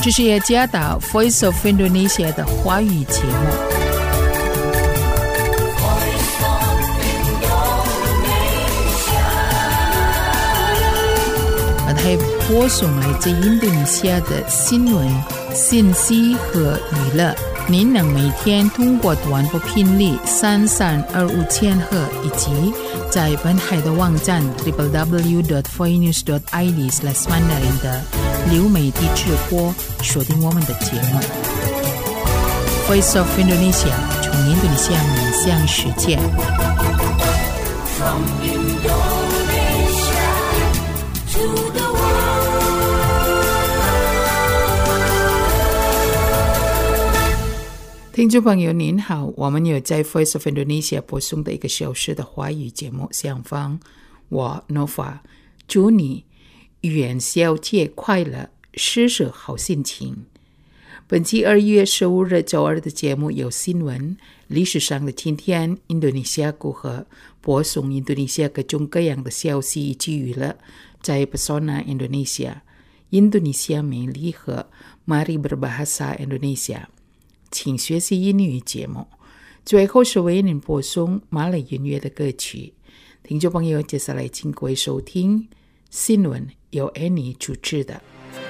这是雅加达 Voice of Indonesia 的华语节目。还播送来自印度尼西亚的新闻、信息和娱乐。您能每天通过短波频率3325千赫以及在本海的网站 www.voinews.id/mandarin 的流媒体直播锁定我们的节目。Voice of Indonesia 从印度尼西亚面向世界。From Indonesia to the听众朋友您好，我们有在 Voice of Indonesia 播送的1个小时的华语节目上方，我 Nova 祝你元宵节快乐，事事好心情。本期2月15日周二的节目有新闻、历史上的今天、印度尼西亚如何播送印度尼西亚各种各样的消息以及娱乐，在 Pesona Indonesia 印度尼西亚美丽和 Mari Berbahasa Indonesia请学习英语节目，最后是为您播送马来音乐的歌曲。听众朋友，接下来请各位收听新闻，由 Annie 主持的。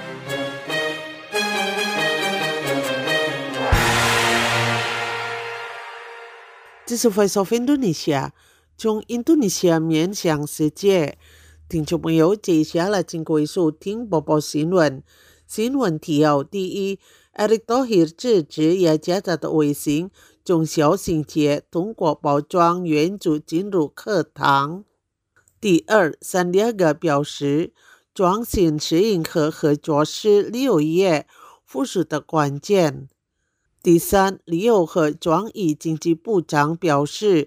这是 Voice of Indonesia 从印度尼西亚面向世界。听众朋友，接下来请各位收听播报新闻。新闻提要：第一，Erick Thohir 制止雅加达的卫星中小型节通过包装援助进入课堂。第二，Sandiaga 表示，创新适应和合作是旅游业复苏的关键。第三，旅游和创意经济部长表示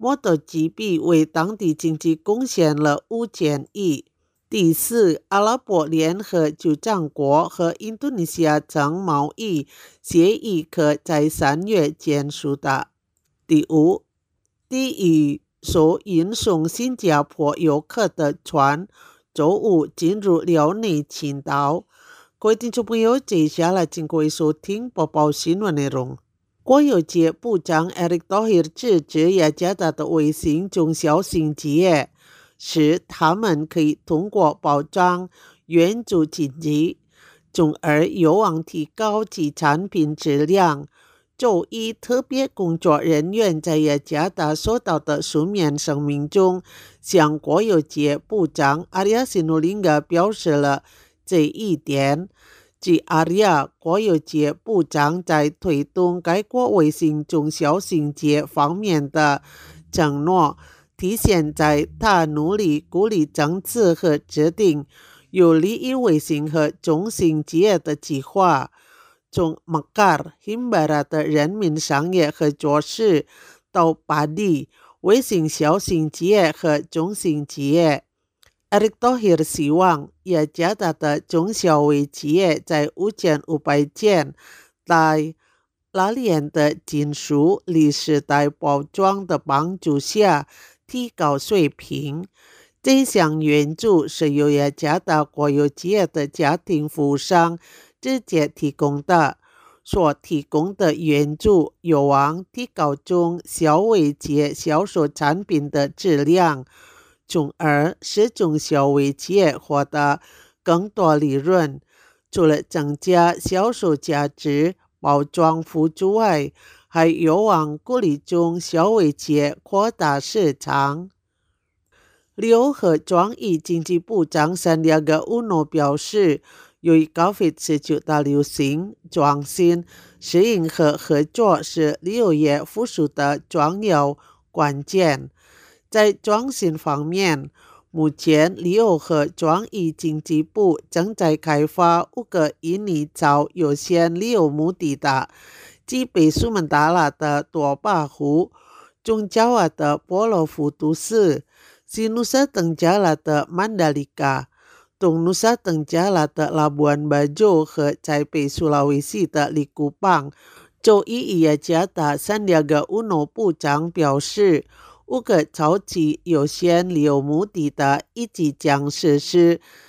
，MotoGP 为当地经济贡献了5000亿。第四，阿拉伯联合酋长国和印度尼西亚将贸易协议可在3月结束的。第五，第一艘运送新加坡游客的船周五进入辽宁群岛。各位听众朋友，接下来请各位收听播报新闻内容。国有界部长 Erick Thohir 制止雅加达的卫星中小型企业使他们可以通过包装援助经济，从而有望提高其产品质量。周一，特别工作人员在雅加达收到的书面声明中，向国有界部长 Arya Sinulinga 表示了这一点。即 Arya 国有界部长在推动该国卫星中小型节方面的承诺，体现在他努力鼓励政治和制定有利于卫星和中型企业的计划。从 Mekar、Himbara 的人民商业合作社到巴黎卫星小型企业和中型企业。Erick Thohir 希望雅加达的中小微企业在5500件带拉链的金属历史带包装的帮助下提高水平。这项援助是由雅加达国有企业的家庭服务商直接提供的，所提供的援助有望提高中小微企业销售产品的质量，从而使中小微企业获得更多利润。除了增加销售价值、包装辅助外，还有望鼓励中小微企业扩大市场。旅游和创意经济部长 Sandiaga Uno 表示，由于 COVID-19 的流行，创新、适应和合作是旅游业复苏的重要关键。在创新方面，目前旅游和创意经济部正在开发5个印尼造有限旅游目的地，即北苏门答腊的多巴湖、中爪哇的波罗浮都市、西努沙登加拉的曼达里卡、东努沙登加拉的拉布安巴州和在北苏拉威西的利古邦。周一，雅加达Sandiaga Uno部长表示，5个超级有限旅游目的地以及将实施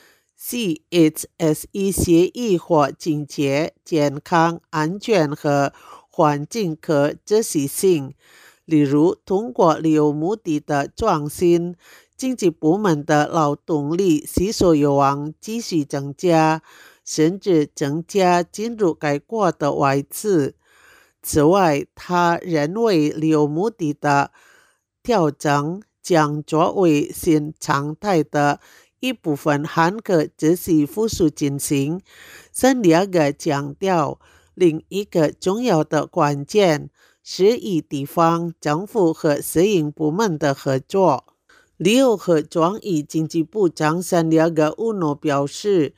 CHSE 协议或警洁、健康、安全和环境可执行性，例如通过有目的的创新，经济部门的劳动力需求有望继续增加，甚至增加进入该国的外资。此外，他认为有目的的调整将作为新常态的一部分还可持续复苏进行。圣地亚哥强调，另一个重要的关键是与地方政府和私营部门的合作。旅游和创意经济部长圣地亚哥乌诺表示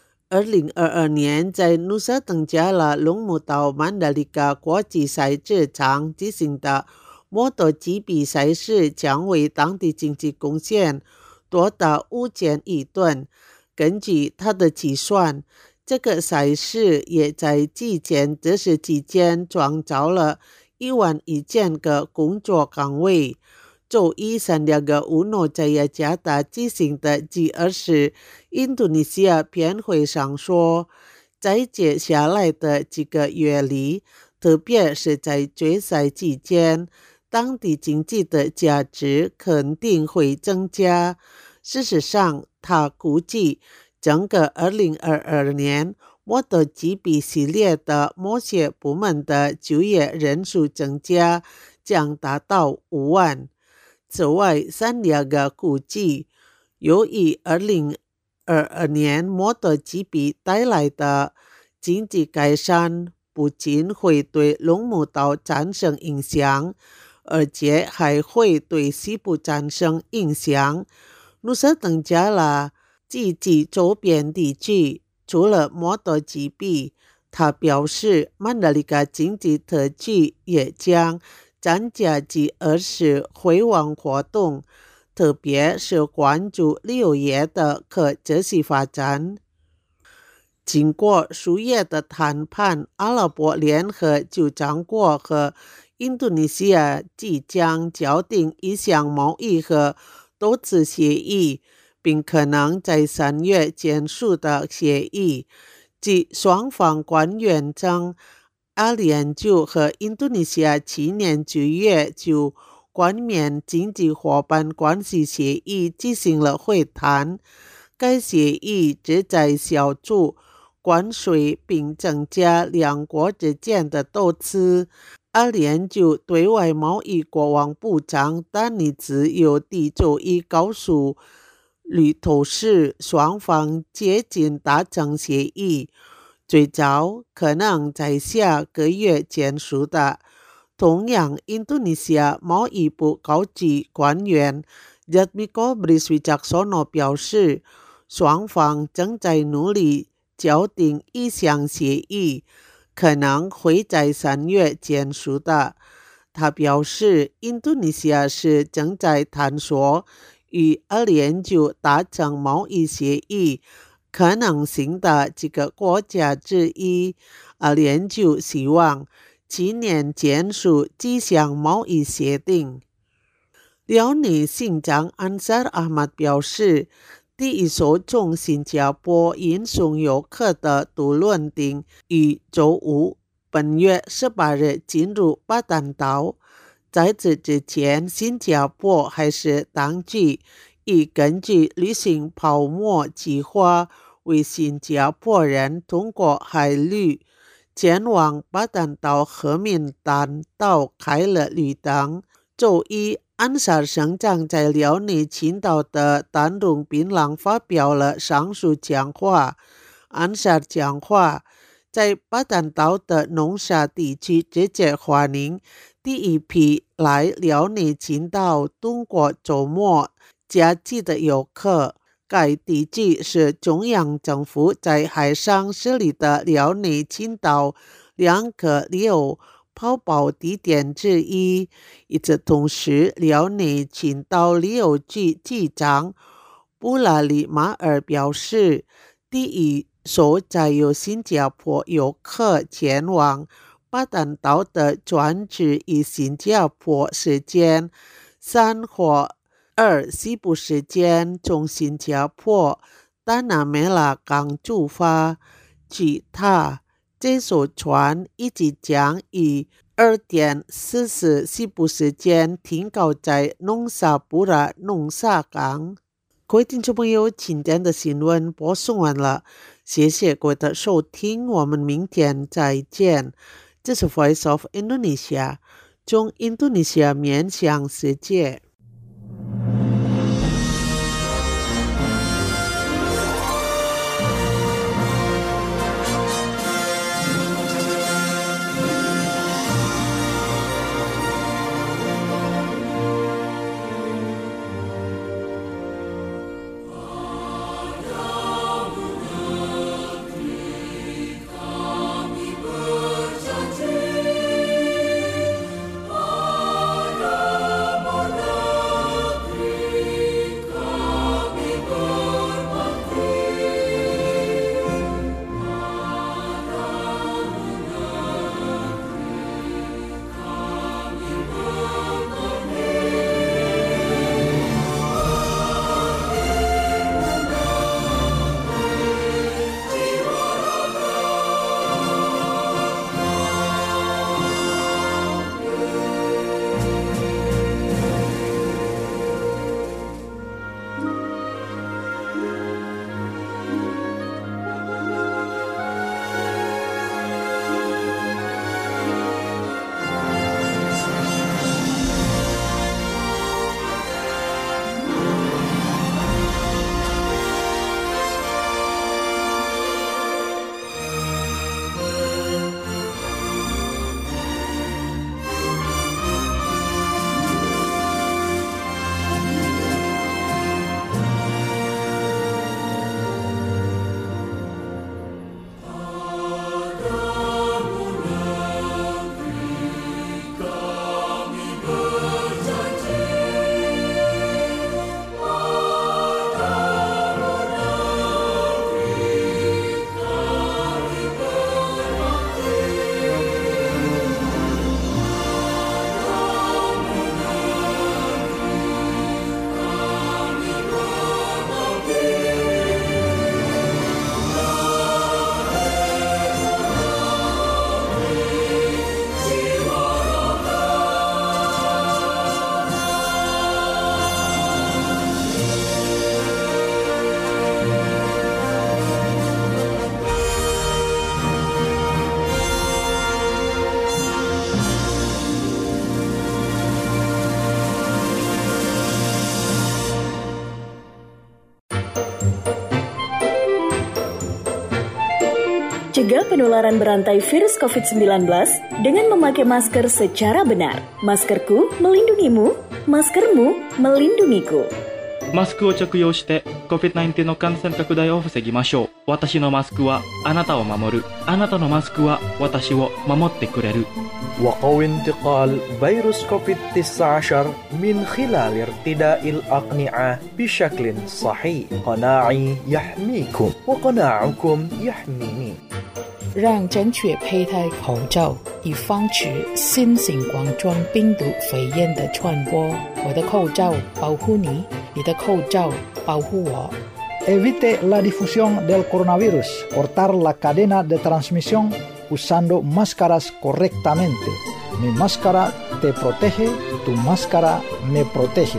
，2022年在努萨登加拉龙目岛曼德里加国际赛车场进行的MotoGP 赛事将为当地经济贡献多达5000亿吨。根据他的计算，这个赛事也在之前这时期间创造了11000个工作岗位。周一，圣地亚哥乌诺在雅加达举行的G20印度尼西亚片会上说，在接下来的几个月里，特别是在决赛期间，当地经济的价值肯定会增加。事实上，他估计整个2022年MotoGP 系列的某些部门的就业人数增加将达到5万。此外，圣地亚哥估计，由于2022年MotoGP 带来的经济改善，不仅会对龙目岛产生影响，而且还会对西部产生影响。努萨登加拉及其周边地区除了MotoGP，他表示曼德里加经济特区也将参加G20会网活动，特别是关注旅游业的可持续发展。经过数月的谈判，阿拉伯联合酋长国和印度尼西亚即将敲定一项贸易和投资协议，并可能在3月签署的协议，即双方官员将阿联酋和印度尼西亚去年9月就冠冕经济伙伴关系协议进行了会谈。该协议旨在消除关税并增加两国之间的投资。阿联酋对外贸易国防部长丹尼兹尤蒂周一告诉路透社，双方接近达成协议，最早可能在下个月签署的。同样，印度尼西亚贸易部高级官员Jatmiko Briswijaksono 表示，双方正在努力敲定一项协议，可能会在3月签署的。他表示，印度尼西亚是正在探索与阿联酋达成贸易协议可能性的几个国家之一。阿联酋希望今年签署这项贸易协定。辽宁省长安萨尔阿玛表示，第一艘从新加坡运送游客的渡轮定于周五本月18日进入巴丹岛。在此之前，新加坡还是当局已根据旅行泡沫计划为新加坡人通过海路前往巴丹岛和民丹岛开了绿灯。周一，安萨尔省长在辽宁青岛的丹戎槟榔发表了上述讲话。安萨尔讲话在巴丹岛的农沙地区直接欢迎第一批来辽宁青岛度过周末假期的游客。该地区是中央政府在海上设立的辽宁青岛2个旅游泡泡地点之一。与此同时，辽宁青岛旅游局局长布拉里马尔表示，第一艘载有新加坡游客前往巴丹岛的船只以新加坡时间3或2西部时间从新加坡 Tanah Merah 刚出发，其他这艘船一即将以2点40西部时间停靠在弄沙布拉弄沙港。各位听众朋友，今天的新闻播送完了，谢谢各位的收听，我们明天再见。这是 Voice of Indonesia， 从印度尼西亚面向世界。 Cegah penularan berantai virus COVID-19 dengan memakai masker secara benar. Maskerku melindungimu, maskermu melindungiku. マスクを着用して COVID-19 の感染拡大を防ぎましょう。私のマスクはあなたを守る。あなたのマスクは私を守ってくれる。 وقوي انتقال فيروس كوفيد-19 من خلال ارتداء الأقنعة بشكل صحيح. قناعي يحميكم وقناعكم يحميني. 让正确佩戴口罩，以防止新型冠状病毒肺炎的传播。我的口罩保护你，你的口罩保护我。 Evite la difusión del coronavirus. Cortar la cadena de transmisión usando máscaras correctamente. Mi máscara te protege, tu máscara me protege.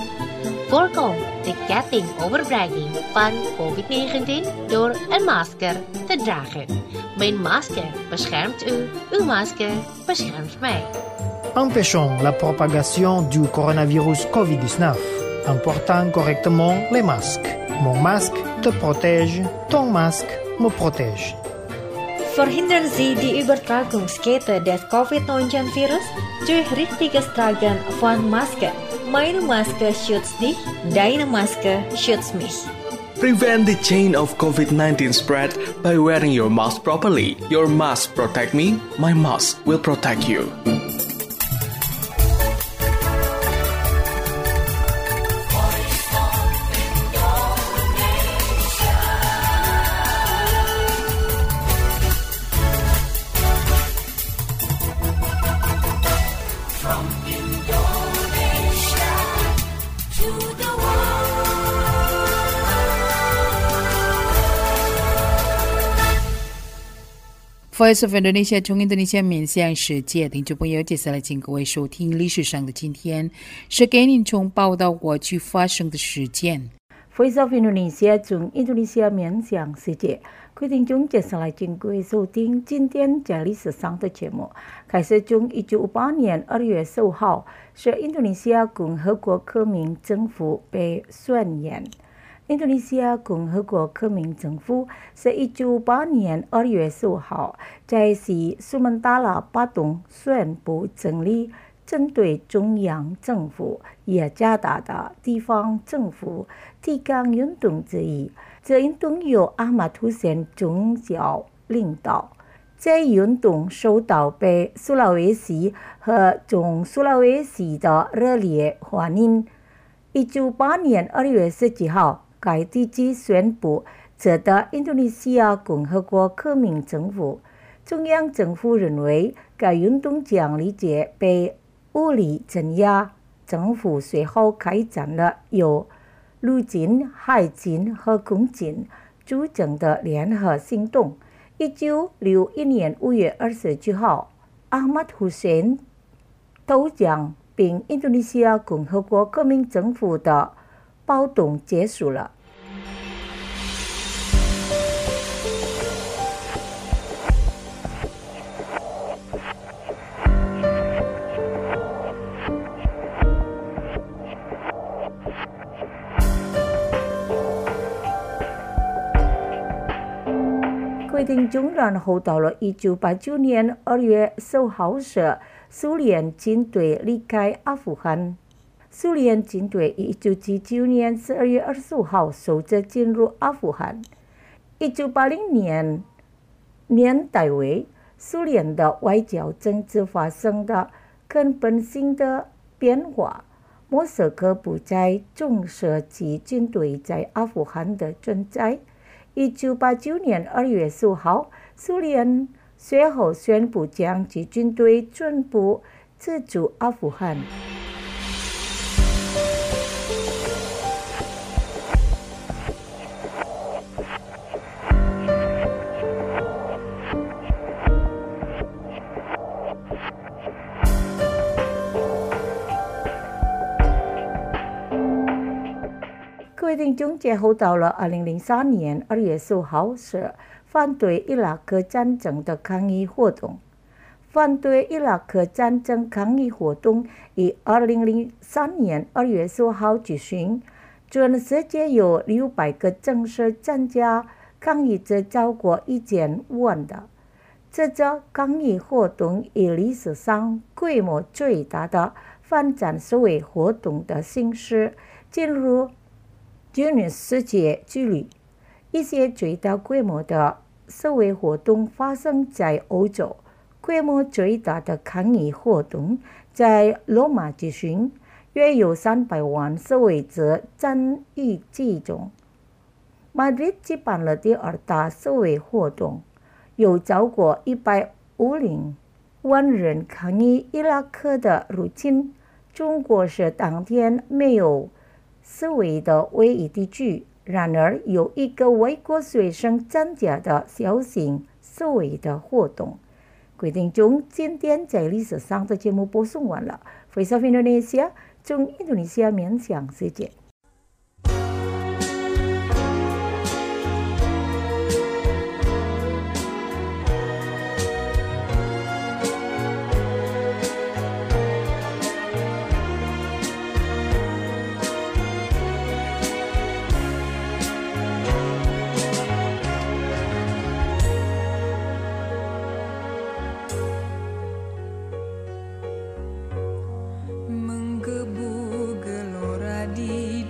Voorkom de ketting overbrenging van COVID-19 door een masker te dragen. Mijn masker beschermt u, uw masker beschermt mij. Empêchons la propagation du coronavirus COVID-19 en portant correctement les masques. Mon masque te protège, ton masque me protège. Verhindern Sie die Übertragungskette des COVID-19-Virus durch richtiges Tragen von Masken. Meine Maske schützt dich, deine Maske schützt mich. Prevent the chain of COVID-19 spread by wearing your mask properly. Your mask protect me, my mask will protect you. Voice of Indonesia 从印度尼西亚面向世界，听众朋友，接下来请各位收听历史上的今天，是给您从报道过去发生的事件。 Voice of Indonesia 从印度尼西亚面向世界，各位听众，接下来请各位收听今天在历史上的节目。开始从1958年2月15号，是印度尼西亚共和国革命政府被宣言。印度尼西亚共和国革命政府是1958年2月15号在西苏门答腊巴东宣布成立针对中央政府也加大的地方政府提纲运动之一。这运动由阿马图森总教领导。这运动受到北苏拉威西和中苏拉威西的热烈欢迎。1958年2月17号，该地区宣布这的印度尼西亚共和国革命政府。中央政府认为该运动将立即被武力镇压。政府随后开展了由陆军、海军和空军组成的联合行动。1961年5月29号，阿马图森投降，并印度尼西亚共和国革命政府的暴动结束了。各位听众，然后到了1989年2月15号时，苏联军队离开阿富汗。苏联军队于1979年12月25号首次进入阿富汗。1980年年代为苏联的外交政治发生的根本性的变化。莫斯科不再重视其军队在阿富汗的存在。1989年2月15号，苏联随后宣布将其军队全部撤出阿富汗。各位听众，最后到了2003年2月15号是反对伊拉克战争的抗议活动。反对伊拉克战争抗议活动于2003年2月15号举行，全世界有600个正式参加抗议者超过1000万的。这个抗议活动以历史上规模最大的反战示威活动的形式进入20世纪纪录。一些最大规模的示威活动发生在欧洲，规模最大的抗议活动在罗马举行，约有300万示威者参与其中。马德里举办了第二大示威活动，有超过150万人抗议伊拉克的入侵。中国是当天没有示威的唯一地区，然而有一个外国学生参加的小型示威的活动。各位听众，今天在历史上的节目播送完了。Voice of Indonesia 从印度尼西亚面向世界。 Menggebu gelora di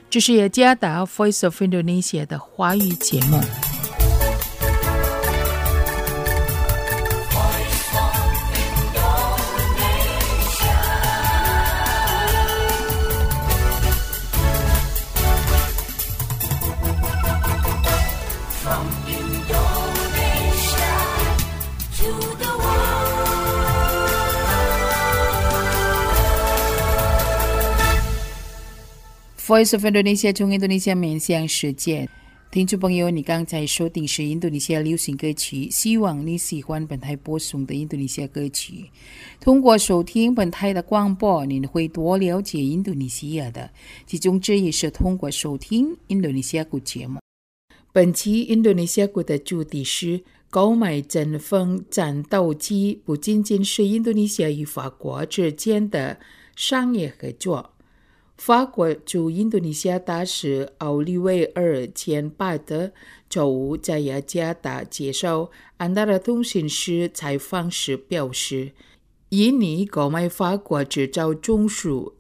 这是雅加达 Voice of Indonesia 的华语节目。Voice of Indonesia 从印度尼西亚面向世界，听众朋友，你刚才收听是印度尼西亚流行歌曲，希望你喜欢本台播送的印度尼西亚歌曲。通过收听本台的广播，你会多了解印度尼西亚的，其中之一是通过收听印度尼西亚歌节目。本期印度尼西亚歌的主题是购买阵风战斗机，不仅仅是印度尼西亚与法国之间的商业合作。法国驻印度尼西亚大使奥利维尔·钱巴德周五在雅加达接受安达拉通讯社采访时表示，印尼购买法国制造总数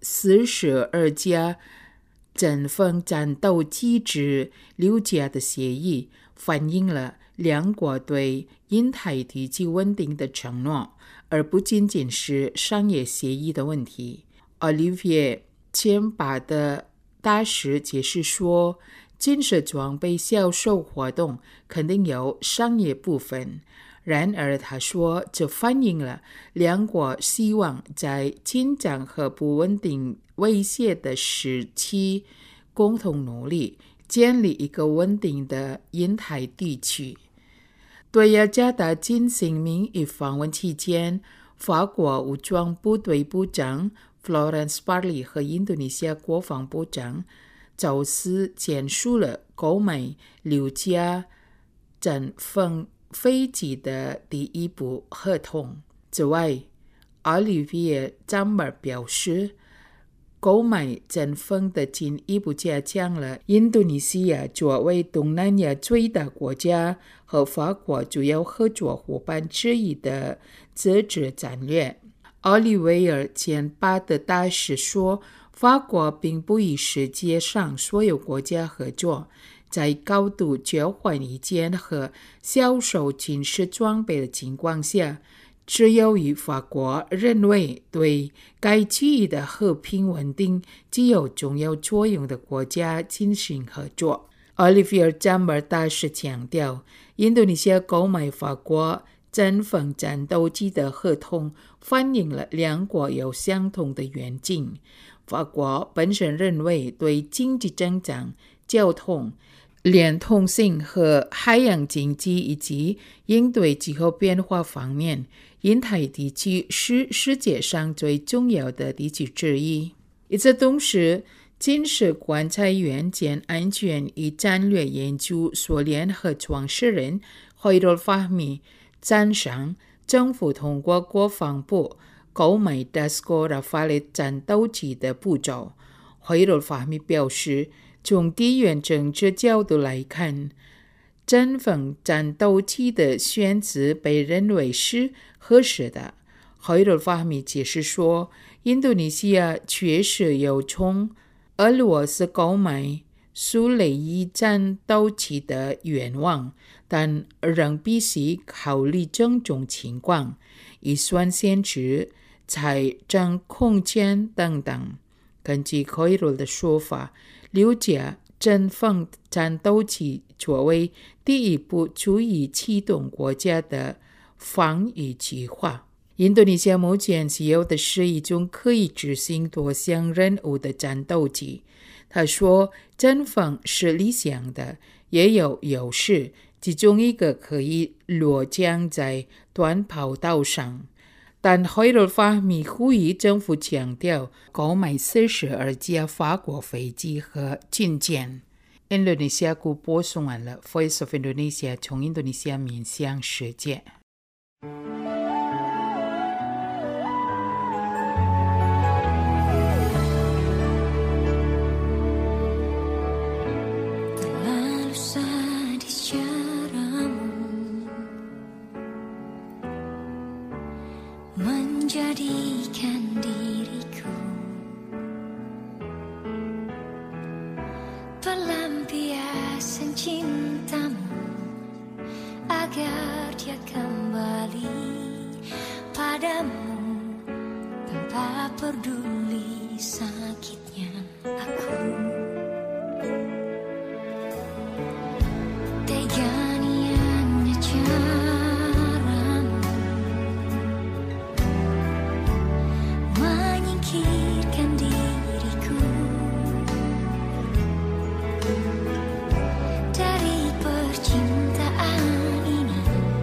42架阵风战斗机之6架的协议，反映了两国对印太地区稳定的承诺，而不仅仅是商业协议的问题。奥利维钱巴德大使解释说，军事装备销售活动肯定有商业部分，然而他说，这反映了两国希望在紧张和不稳定威胁的时期共同努力，建立一个稳定的印太地区。对雅加达进行民意访问期间，法国武装部队部长Florence Parly 和印度尼西亚国防部长周四签署了购买6架阵风飞机的第一步合同。此外，奥利维尔·詹姆尔表示，购买阵风的进一步加强了印度尼西亚作为东南亚最大国家和法国主要合作伙伴之一的自治战略。奥利维尔·钱巴德大使说，法国并不与世界上所有国家合作，在高度交换意见和销售军事装备的情况下，只有与法国认为对该区域的和平稳定具有重要作用的国家进行合作。奥利维尔·詹姆尔大使强调，印度尼西亚购买法国阵风战斗机的合同反映了两国有相同的远景。法国本身认为，对经济增长、交通、连通性和海洋经济以及应对气候变化方面，印太地区是世界上最重要的地区之一。与此同时，军事观察员兼安全与战略研究所联合创始人Khairul Fahmi赞赏政府通过国防部购买 Dassault Rafale 战斗机的步骤。Khairul Fahmi 表示，从地缘政治角度来看，阵风战斗机的选择被认为是合适的。Khairul Fahmi 解释说，印度尼西亚确实有从俄罗斯购买苏雷伊战斗机的愿望，但仍必须考虑种种情况，预算限制、财政空间等等。根据Khairul的说法，6架阵风战斗机作为第一步足以启动国家的防御计划。印度尼西亚目前持有的是一种可以执行多项任务的战斗机。他说，阵风是理想的，也有优势，其中一个可以落降在短跑道上。但Khairul Fahmi呼吁政府强调购买42架法国飞机和军舰。印度尼西亚歌播送完了 Voice of Indonesia 从印度尼西亚面向世界。 Menjadikan diriku cintamu agar dia kembali padamu tanpa peduli sakitnya aku. Tega niatnya caramu menyingkirkan diriku dari percintaan ini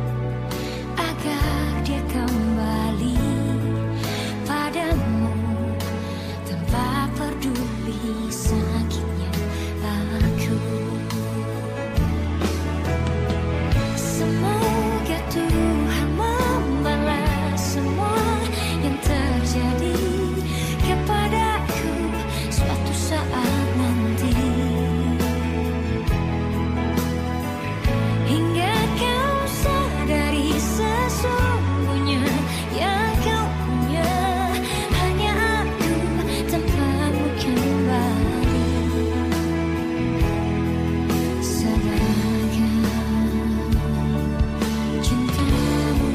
agar dia kembali padamu tanpa peduli sakitnya aku. Semoga Tuhan membalas semua yang terjadi kepadaku suatu saat nanti, hingga kau sadari sesungguhnya yang kau punya hanya aku tanpamu kembali sebagai cintamu.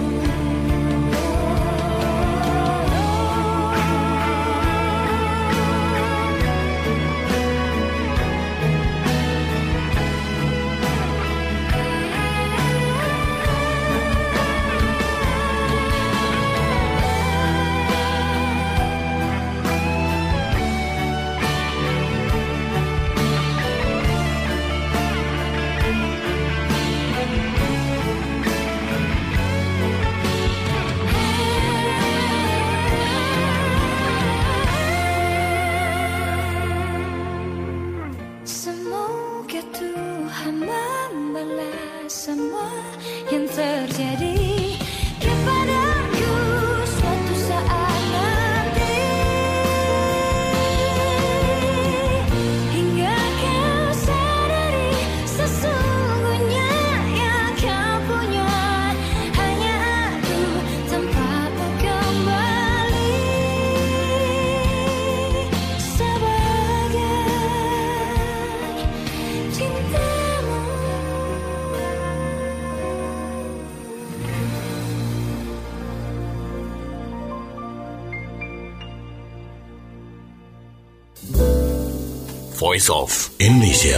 Semoga Tuhan membalas semua yang terjadi kepadaku suatu saat nanti, hingga kau sadari sesungguhnya yang kau punya hanya aku tanpamu kembali sebagai cintamu. Voice of Indonesia.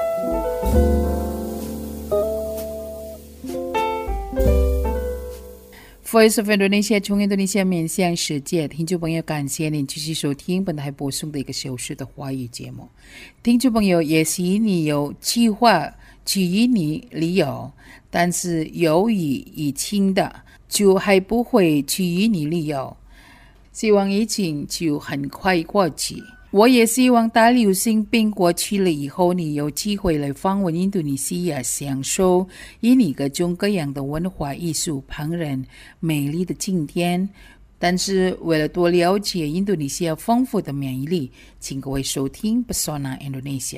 Voice of Indonesia 从印度尼西亚面向世界，听众朋友，感谢您继续收听本台播送的1个小时的华语节目。听众朋友，也许你有计划去印尼旅游，但是由于疫情的，就还不会去印尼旅游。希望疫情就很快过去。我也希望大流行病过去了以后，你有机会来访问印度尼西亚，享受印尼各种各样的文化艺术、烹饪、美丽的景点。但是为了多了解印度尼西亚丰富的魅力，请各位收听 Pesona Indonesia。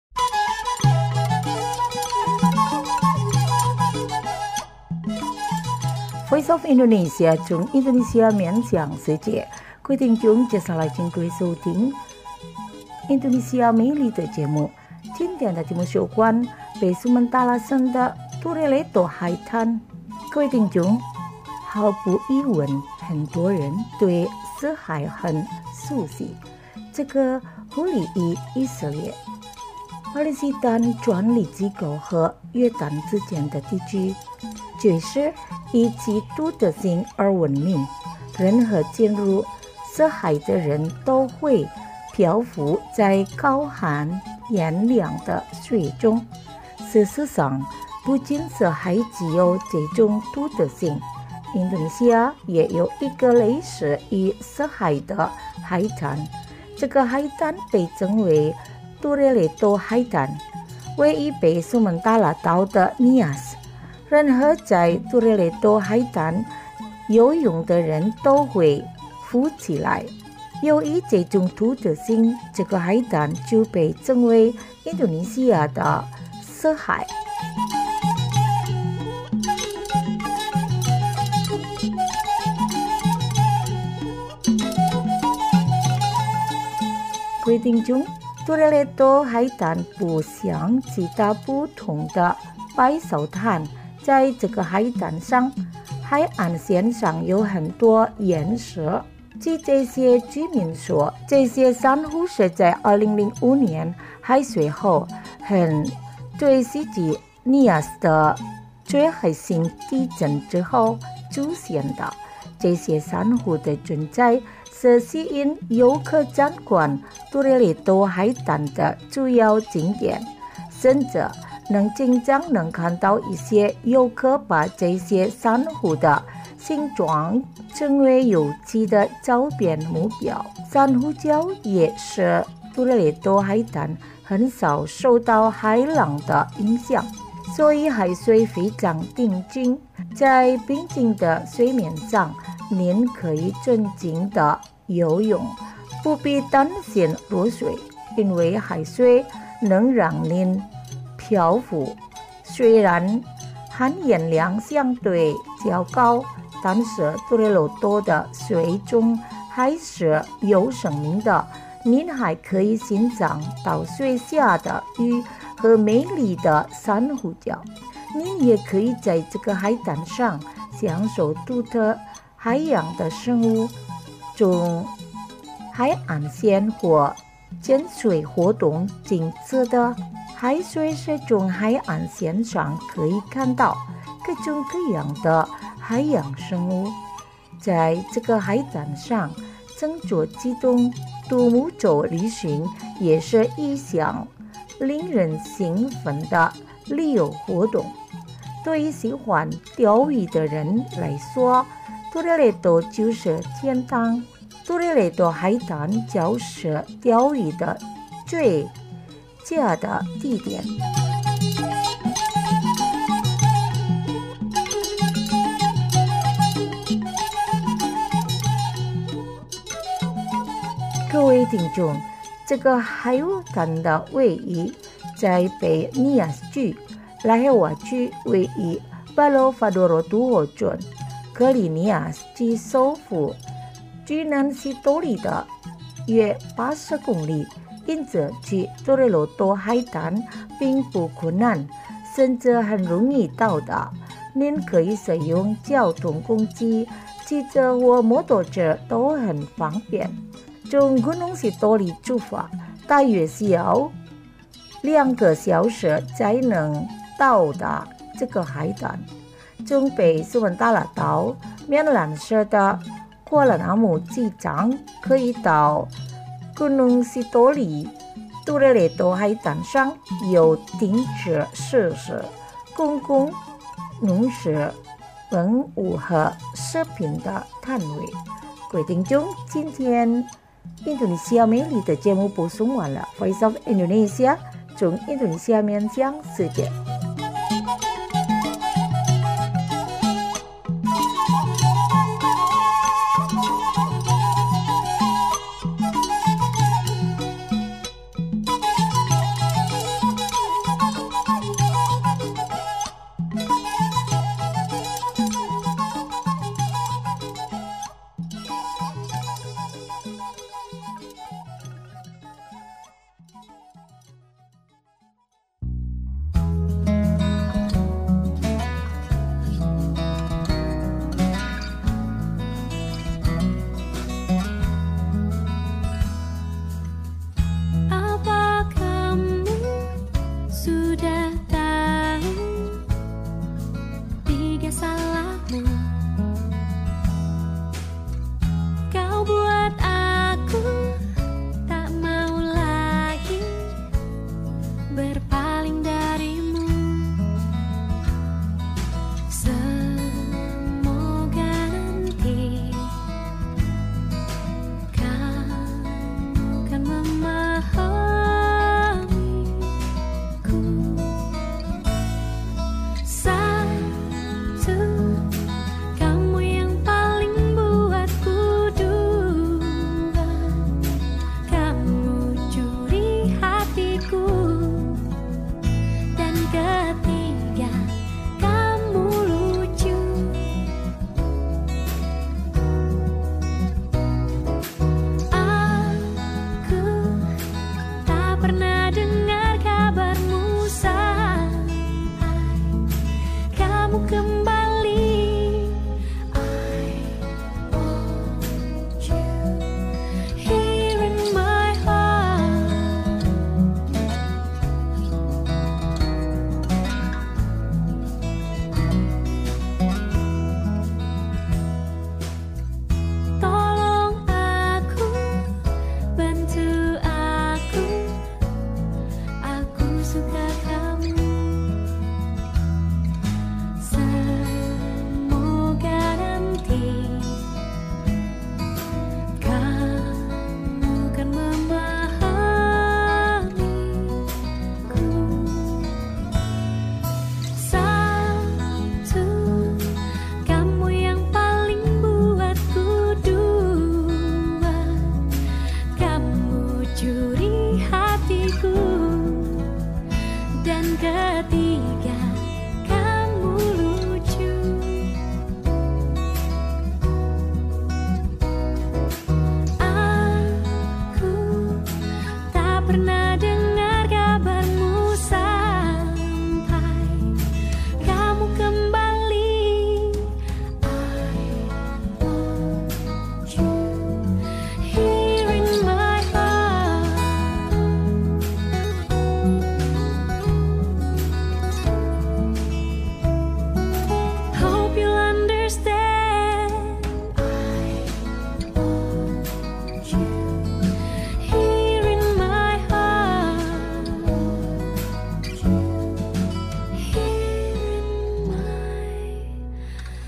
Voice of Indonesia 从印度尼西亚面向世界，各位听众接下来请各位收听印度尼西亚美丽的节目。今天的节目有关被苏门答腊省的杜雷雷多海滩。各位听众，毫无疑问，很多人对死海很熟悉。这个位于以色列、巴勒斯坦专利机构和约旦之间的地区，就是以其独特性而闻名。任何进入死海的人都会漂浮在高寒炎凉的水中。事实上，不仅死海具有这种独特性，印度尼西亚也有一个类似于死海的海滩。这个海滩被称为杜雷雷多海滩，位于北苏门答腊岛的尼亚斯。任何在杜雷雷多海滩游泳的人都会浮起来。由于这种独特性，这个海滩就被称为印度尼西亚的死海。各位听众， 多雷雷多海胆不像其他不同的白手炭，在这个海胆上，海岸线上有很多岩石。据这些居民说，这些珊瑚是在2005年海水后很对西吉尼亚斯的最海性地震之后出现的。这些珊瑚的存在是吸引游客参观多雷雷多海胆的主要景点，甚至经常能看到一些游客把这些珊瑚的形状成为有趣的照片目标。珊瑚礁也是多雷雷多海胆很少受到海浪的影响，所以海水非常平静。在平静的水面上，您可以尽情的游泳，不必担心落水，因为海水能让您漂浮。虽然含盐量相对较高，但是多雷雷多的水中还是有生命的。您还可以欣赏到水下的鱼和美丽的珊瑚礁。您也可以在这个海滩上享受独特海洋的生物，从海岸线或潜水活动进测的海水是从海岸线上可以看到各种各样的海洋生物。在这个海滩上乘坐机动独木舟旅行也是一项令人兴奋的旅游活动。对于喜欢钓鱼的人来说，多雷雷多就是天堂。多雷雷多海滩就是钓鱼的最佳的地点。各位听众，这个海滩的位于在北尼亚斯区拉黑瓦区，位于巴罗法多罗都河郡格里尼亚斯区首府居南西多里的约80公里，因此去多雷雷多海滩并不困难，甚至很容易到达。您可以使用交通工具，汽车或摩托车都很方便。从古农西多里出发，大约需要2个小时才能到达这个海滩。从北苏门答腊岛面蓝色的库拉纳姆机场可以到古农西多里。多雷雷多海滩上有停车设施、公共农事、文物和食品的摊位。各位听众，今天印度尼西亚美丽的节目播送完了。Voice of Indonesia， 从印度尼西亚面向世界。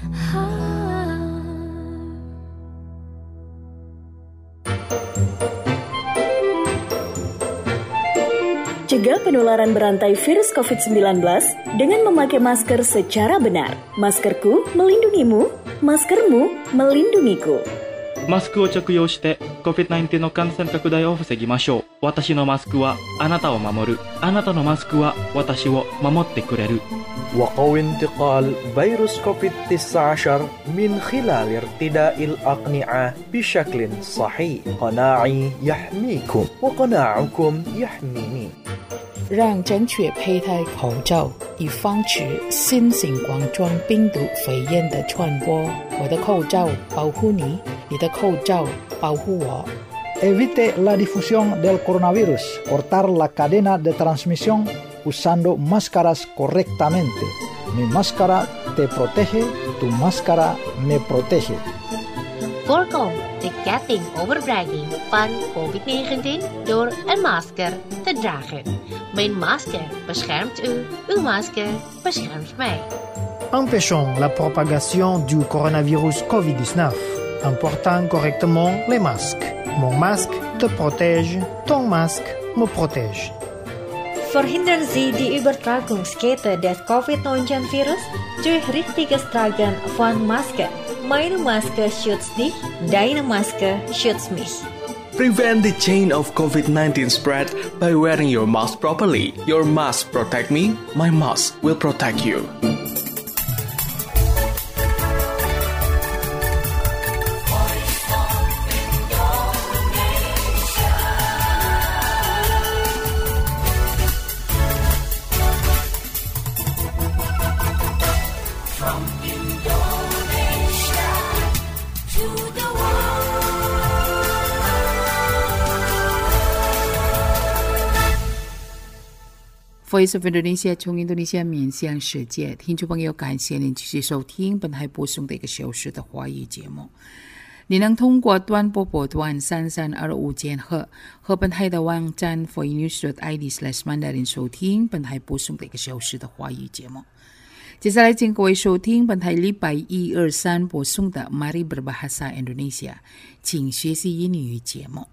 Cegah penularan berantai virus COVID-19 dengan memakai masker secara benar. Maskerku melindungimu, maskermu melindungiku. マスクを着用して COVID-19 の感染拡大を防ぎましょう。私のマスクはあなたを守る。あなたのマスクは私を守ってくれる。 وقوي انتقال فيروس كوفيد-19 من خلال ارتداء الأقنعة بشكل صحيح. قناعي يحميكم وقناعكم يحميني. 让正确佩戴口罩，以防止新型冠状病毒肺炎的传播。我的口罩保护你，你的口罩保护我。 Evite la difusión del coronavirus. Cortar la cadena de transmisión usando máscaras correctamente. Mi máscara te protege, tu máscara me protege. Voorkom de ketting overdraging van COVID-19 door een masker te dragen. Mijn masker beschermt u, uw masker beschermt mij. Empêchons la propagation du coronavirus COVID-19 en portant correctement les masques. Mon masque te protège, ton masque me protège. Verhindern Sie die Übertragungskette des Covid-19-Virus durch richtiges Tragen von Masken. Meine Maske schützt dich, deine Maske schützt mich. Prevent the chain of COVID-19 spread by wearing your mask properly. Your mask protect me, my mask will protect you. Voice of Indonesia 从印度尼西亚面向世界，听众朋友，感谢您继续收听本台播送的1个小时的华语节目。你能通过短波波段3325千赫和本台的网站 forenews.id/mandarin 收听本台播送的1个小时的华语节目。接下来请各位收听本台礼拜1、2、3播送的 Mari Berbahasa Indonesia 请学习英语节目。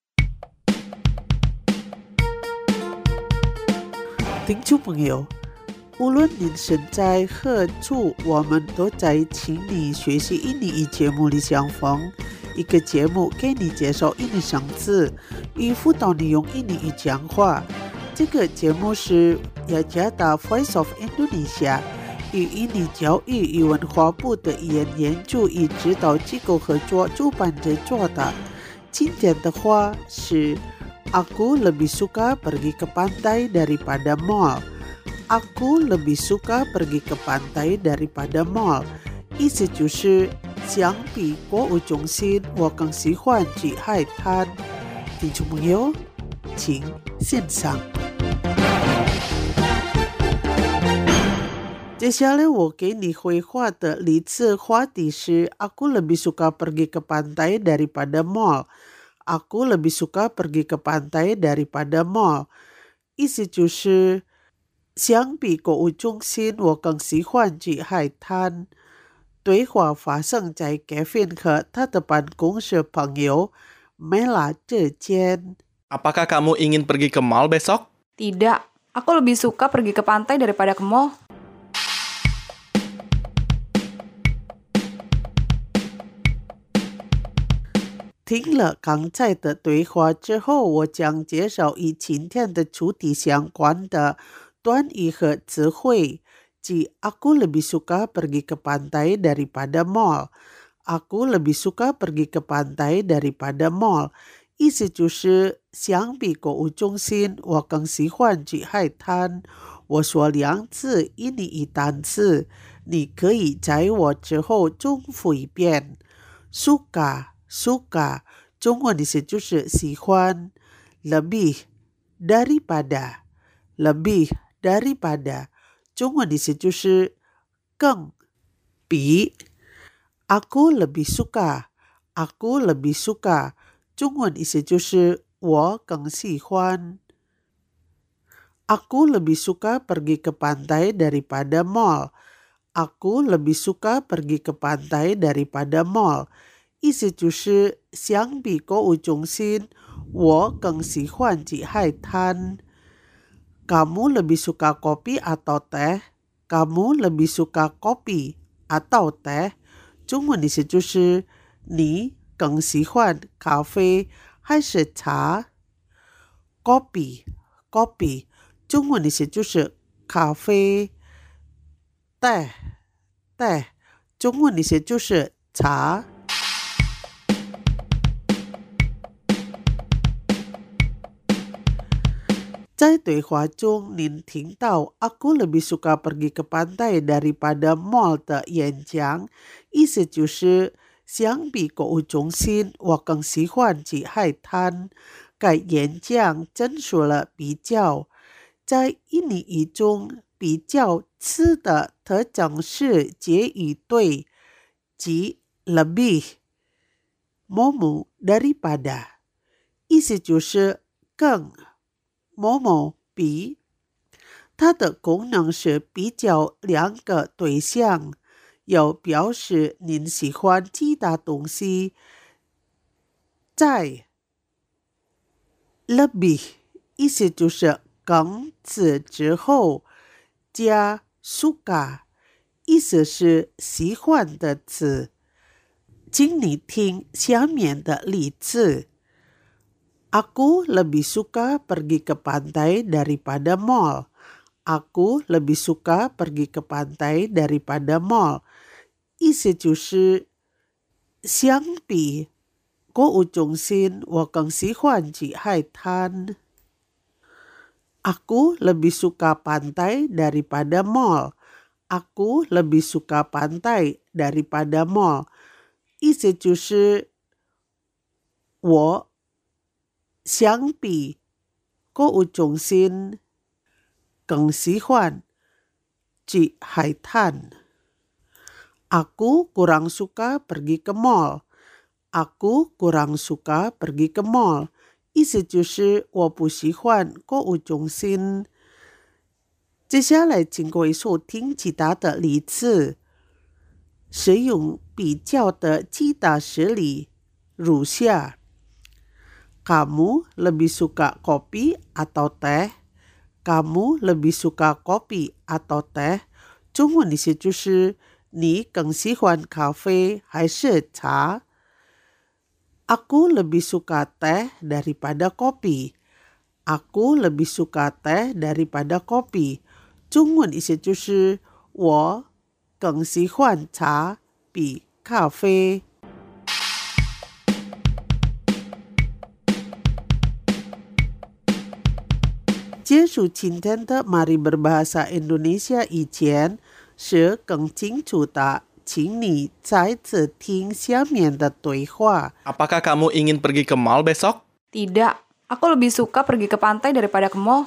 听众朋友，无论您身在何处，我们都在请你学习印尼语节目里相逢。一个节目给你介绍印尼生字，与辅导你用印尼语讲话。这个节目是雅加达 Voice of Indonesia 与印尼教育与文化部的语言研究与指导机构合作主办者做的。今天的话是Aku lebih suka pergi ke pantai daripada mall. Aku lebih suka pergi ke pantai daripada mall. 意思就是相比购物中心，我更喜欢去海滩。听众朋友，请欣赏。接下来我给你回话的例子话题是 Aku lebih suka pergi ke pantai daripada mall。Aku lebih suka pergi ke pantai daripada mall. 意思就是相比购物中心，我更喜欢去海滩。对话发生在 Kevin 和他的办公室朋友 Mela 之间。 Apakah kamu ingin pergi ke mall besok? Tidak, aku lebih suka pergi ke pantai daripada ke mall. 听了刚才的对话之后，我将介绍与今天的主题相关的短语和词汇，即 Aku lebih suka pergi ke pantai daripada mall. Aku lebih suka pergi ke pantai daripada mall. 意思就是相比购物中心，我更喜欢去海滩。我说2次印尼语单词，你可以在我之后重复一遍。suka 中文意思就是喜欢。lebih daripada 中文意思就是更比。aku lebih suka 中文意思就是我更喜欢。aku lebih suka pergi ke pantai daripada mall. Aku lebih suka pergi ke pantai daripada mall. 意思就是相比购物中心，我更喜欢去海滩。Kamu lebih suka kopi atau teh? Kamu lebih suka kopi atau teh? 中文意思就是你更喜欢咖啡还是茶？ Kopi 中文意思就是咖啡。teh 中文意思就是茶。在对话中，您听到 aku lebih suka pergi ke pantai daripada mall 的演讲，意思就是相比购物中心，我更喜欢去海滩。该演讲陈述了比较。在印尼语中，比较词的特征是结语对，即 lebih momo daripada， 意思就是更某比。它的功能是比较两个对象，有表示您喜欢其他东西。在 lebih 意思就是更字之后加 suka， 意思是喜欢的词。请你听下面的例子。Aku lebih suka pergi ke pantai daripada mall. Aku lebih suka pergi ke pantai daripada mall. 意思就是相比购物中心，我更喜欢去海滩。Aku lebih suka pantai daripada mall. Aku lebih suka pantai daripada mall. 意思就是我相比购物中心更喜欢去海滩。Aku kurang suka pergi ke mall. Aku kurang suka pergi ke mall. 意思就是我不喜欢购物中心。接下来请各位收听其他的例子，使用比较的其他实例如下。Kamu lebih suka kopi atau teh? Kamu lebih suka kopi atau teh? 中文意思就是你更喜欢咖啡还是茶？ Aku lebih suka teh daripada kopi. Aku lebih suka teh daripada kopi. 中文意思就是我更喜欢茶比咖啡。结束今天的Mari Berbahasa Indonesia 以前，是更清楚的，请你再次听下面的对话。 Apakah kamu ingin pergi ke mall besok? Tidak, aku lebih suka pergi ke pantai daripada ke mall.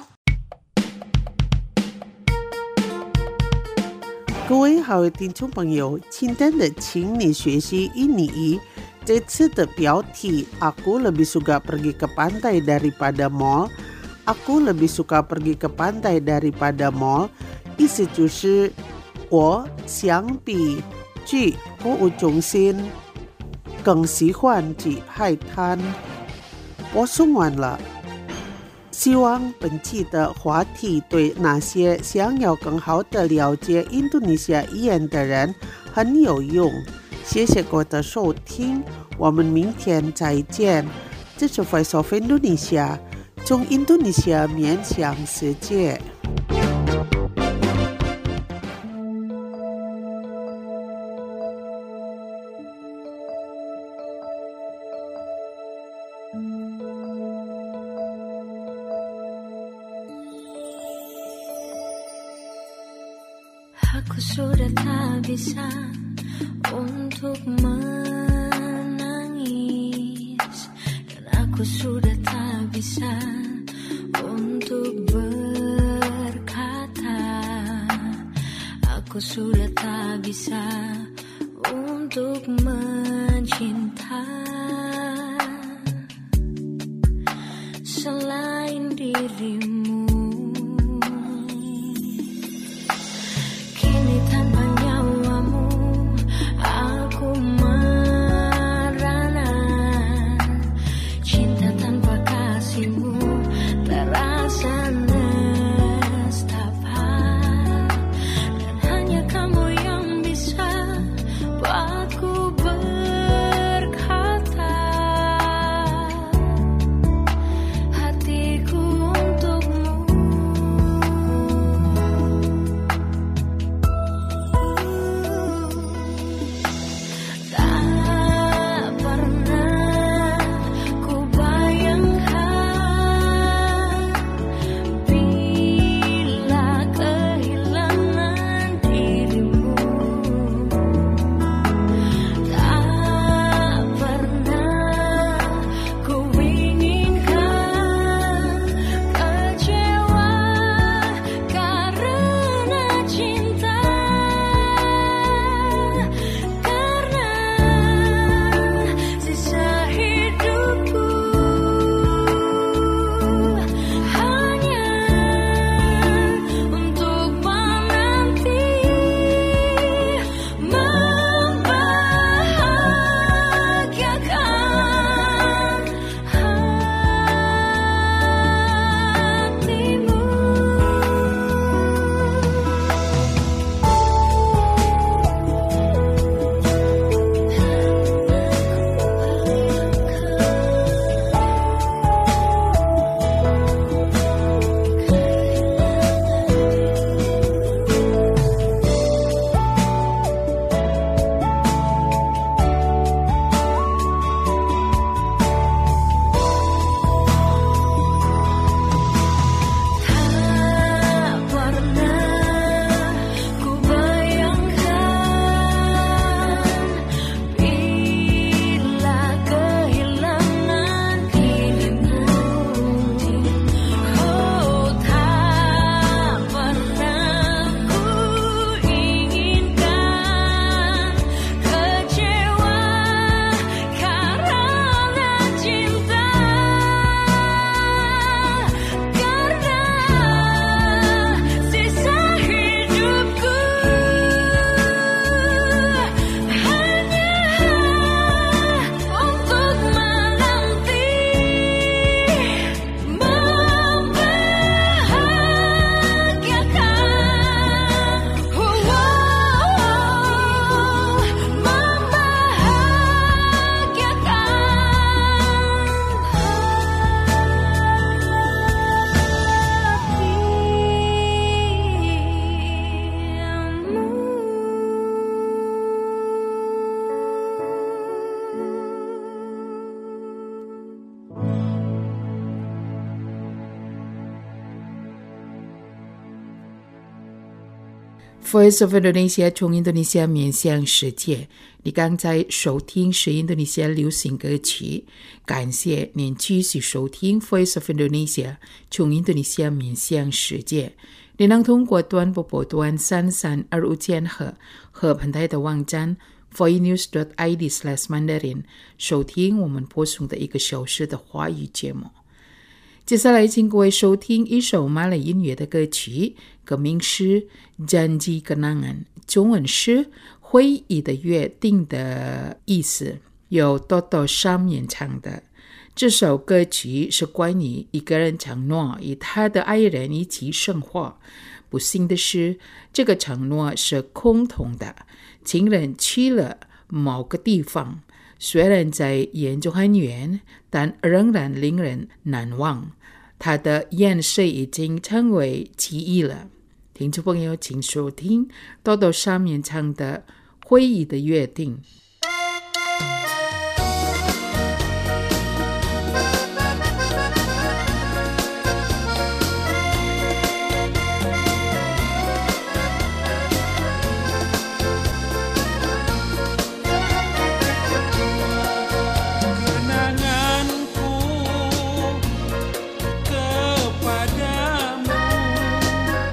各位好的听众朋友，今天的请你学习印尼语。这次的标题 Aku lebih suka pergi ke pantai daripada mall. Aku lebih suka pergi ke pantai daripada mall. 意思就是我相比去购物中心更喜欢去海滩。我说完了。希望本期的话题对那些想要更好的了解印度尼西亚语言的人很有用。谢谢各位的收听，我们明天再见。这是 Voice of Indonesia， 从印度尼西亚面向世界。 Aku sudah tak bisa untuk menangis, dan aku sudah tak bisa untuk berkata. Aku sudah tak bisa untuk mencinta selain dirimu. Kini tanpa nyawa Voice of Indonesia 从印度尼西亚面向世界，你刚才收听是印度尼西亚流行歌曲，感谢您继续收听 Voice of Indonesia 从印度尼西亚面向世界。你能通过短波波段3325和平台的网站 voinews.id/mandarin 收听我们播送的1个小时的华语节目。接下来请各位收听一首马来音乐的歌曲，歌名是 Janji Kenangan， 中文是回忆的约定的意思，由Toto Sam演唱的。这首歌曲是关于一个人承诺与他的爱人一起生活，不幸的是这个承诺是空洞的，情人去了某个地方，虽然在远就很远，但仍然令人难忘，他的眼神已经成为记忆了。听众朋友请收听Toto Sam演唱的回忆的约定。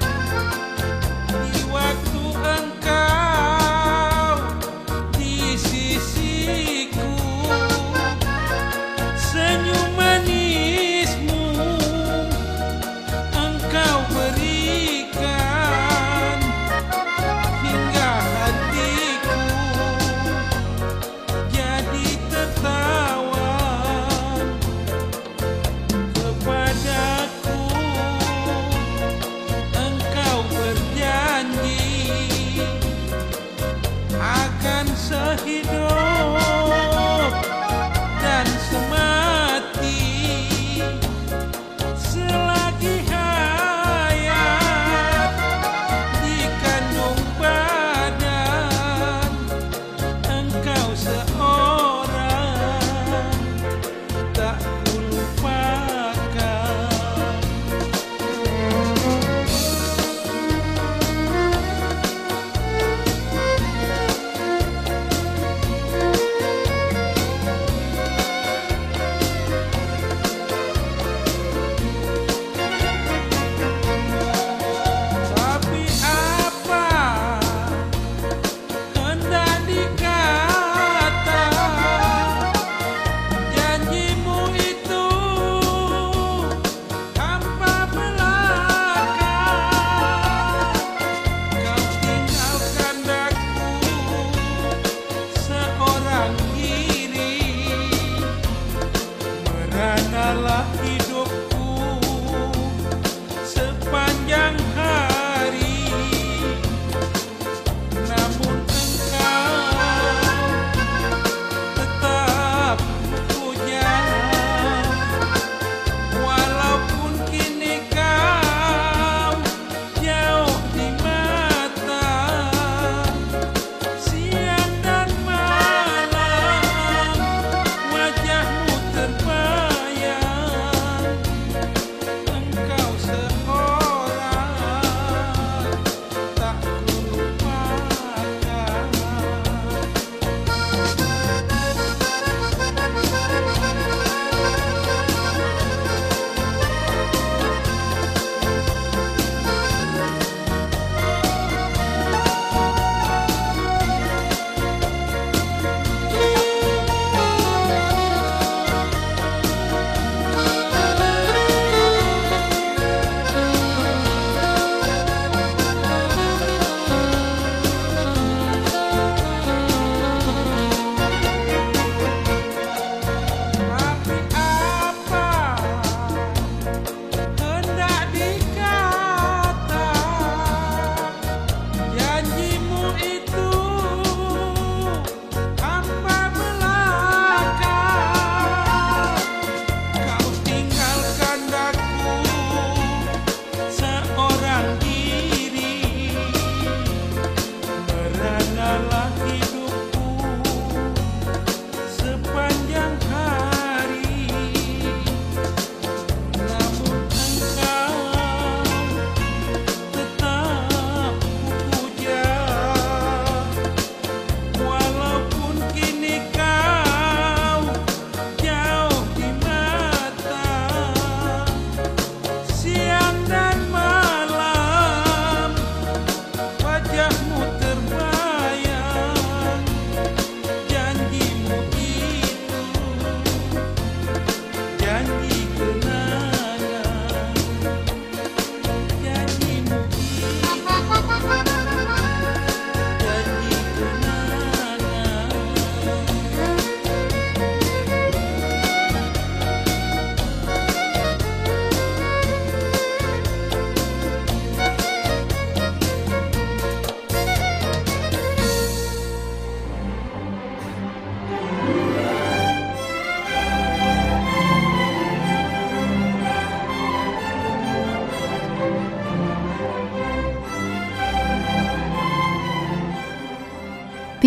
Di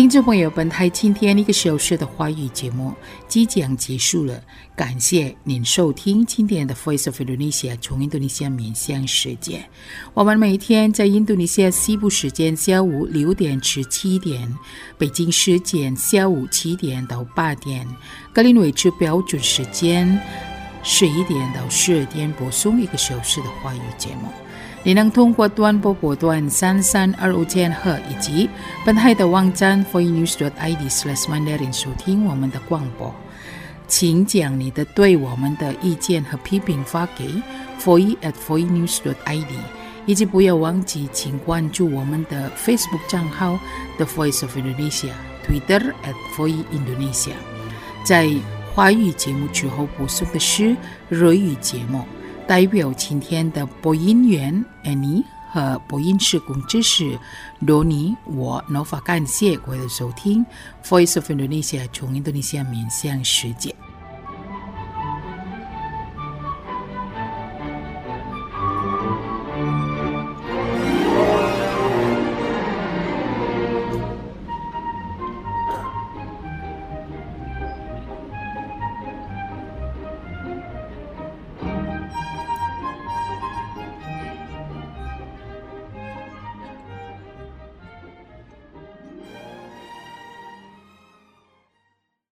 听众朋友，本台今天1个小时的华语节目即将结束了，感谢您收听今天的 Voice of Indonesia 从印度尼西亚面向世界。我们每天在印度尼西亚西部时间下午6点至7点，北京时间下午7点到8点，格林威治标准时间11点到12点播送1个小时的华语节目。你能通过短波波段3325千赫以及本台的网站 voinews.id/mandarin 收听我们的广播。请将你的对我们的意见和批评发给 voi@voinews.id， 以及不要忘记请关注我们的 Facebook 账号 The Voice of Indonesia， Twitter @voindonesia。 在华语节目之后播送的是日语节目，代表今天的播音员 Annie 和播音室工知识 Doni， 我 Nova 感谢各位的收听 Voice of Indonesia 从印度尼西亚面向世界。